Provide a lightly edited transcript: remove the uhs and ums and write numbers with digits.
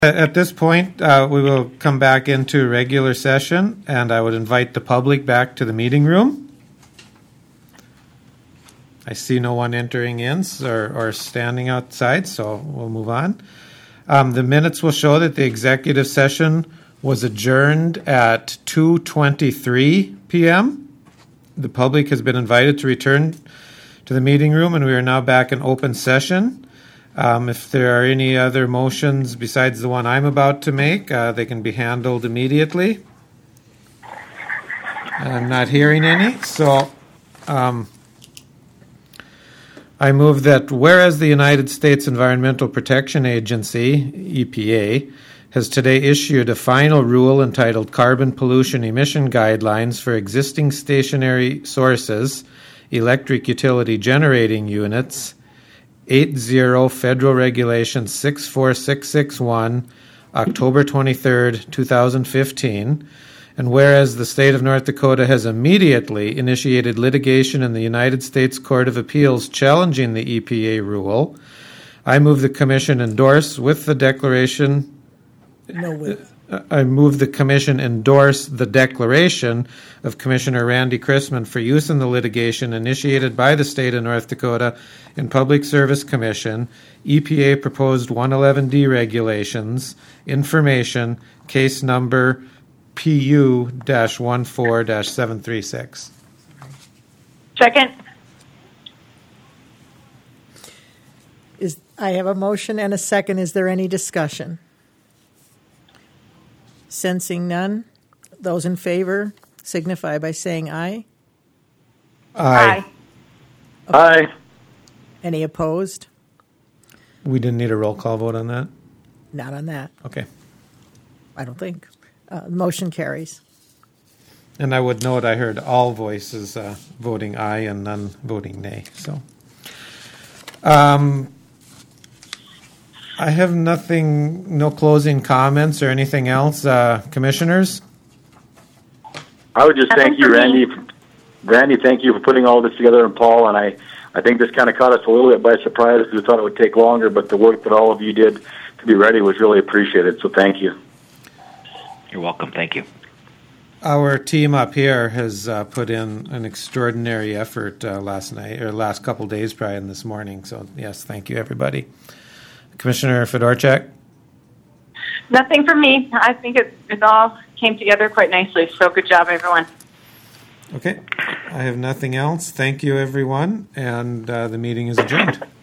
At this point, we will come back into regular session, and I would invite the public back to the meeting room. I see no one entering in or standing outside, so we'll move on. The minutes will show that the executive session was adjourned at 2:23 p.m. The public has been invited to return to the meeting room, and we are now back in open session. If there are any other motions besides the one I'm about to make, they can be handled immediately. I'm not hearing any, so I move that whereas the United States Environmental Protection Agency, EPA, has today issued a final rule entitled Carbon Pollution Emission Guidelines for Existing Stationary Sources, Electric Utility Generating Units, 80 Federal Regulation 64661, October 23rd, 2015, and whereas the state of North Dakota has immediately initiated litigation in the United States Court of Appeals challenging the EPA rule, I move the Commission endorse with the declaration. I move the Commission endorse the declaration of Commissioner Randy Chrisman for use in the litigation initiated by the state of North Dakota in Public Service Commission, EPA proposed 111D regulations, information, case number PU-14-736. Second. I have a motion and a second. Is there any discussion? Sensing none, those in favor signify by saying aye. Aye. Aye. Any opposed? We didn't need a roll call vote on that? Not on that, Okay. I don't think. Motion carries. And I would note I heard all voices voting aye and none voting nay. So, I have nothing, no closing comments or anything else. Commissioners? I would just thank you, Randy. Randy, thank you for putting all this together, and Paul. And I think this kind of caught us a little bit by surprise because we thought it would take longer, but the work that all of you did to be ready was really appreciated. So thank you. You're welcome. Thank you. Our team up here has put in an extraordinary effort last couple days, probably, and this morning. So, yes, thank you, everybody. Commissioner Fedorchak? Nothing from me. I think it all came together quite nicely. So good job, everyone. Okay. I have nothing else. Thank you, everyone. And the meeting is adjourned.